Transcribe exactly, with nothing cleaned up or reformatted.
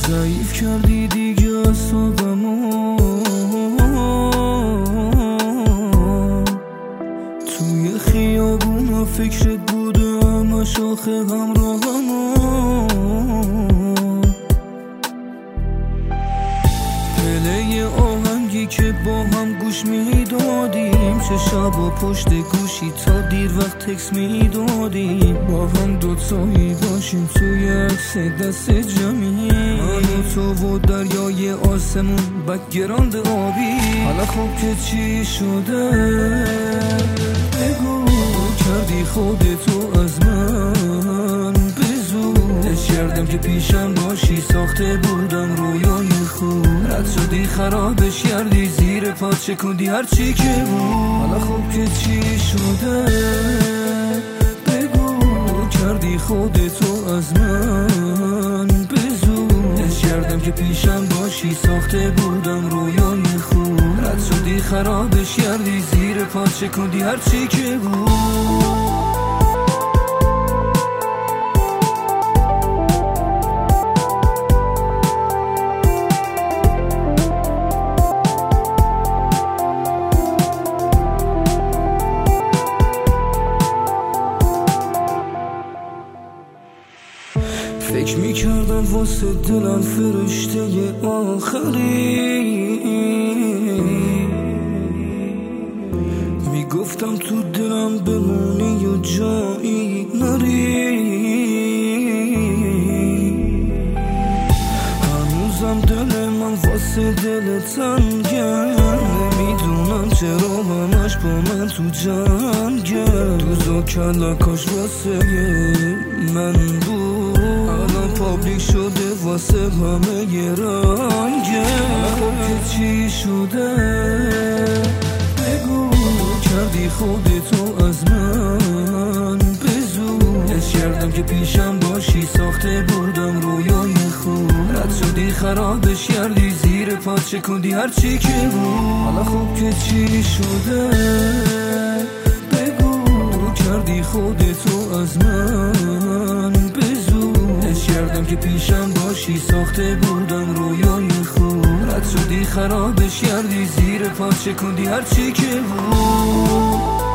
ضعیف کردی دیگه اصابمو، توی خیابون فکرت بودم شاخه همراهمو، پله آهنگی که با هم گوش میدادیم، چه شبا پشت گوشی تا دیر وقت تکس میدادیم، با هم دوتایی باشیم توی عکس دست جمعی، من و تو و دریای آسمون بکگراند آبی. حالا خب که چی شده بگو، کردی خودتو از من بزو، عشق کردم که پیشم باشی، ساخته بودم رویای خوب، رد شدی خرابش کردی، زیر پات شکوندی هرچی که بود. حالا خب که چی شده بگو، کردی خودتو از من بزو، عشق کردم که پیشم باشی، ساخته بودم رویای خوب، رد شدی خرابش کردی، زیر پات شکوندی هرچی که بود. فکر میکردم واسه دلم فرشته آخری، میگفتم تو دلم بمونی و جایی نری، هنوزم دل من واسه دل تنگه، نمیدونم چرا همش با من تو جنگه، دوزا کلکاش واسه من بود، الان پابلیک شده واسه همه یه رنگه. خب که چی شده بگو، کردی خودتو از من بزو، عشق کردم که پیشم باشی، ساخته بودم رویای خوب، رد شدی خرابش کردی، زیر پات شکوندی هرچی که بود. حالا خب که چی شده بگو، کردی خودتو از من بزو، عشق کردم که پیشم باشی، ساخته بودم رویای خوب، رد شدی خرابش کردی، زیر پات شکوندی هرچی که بود.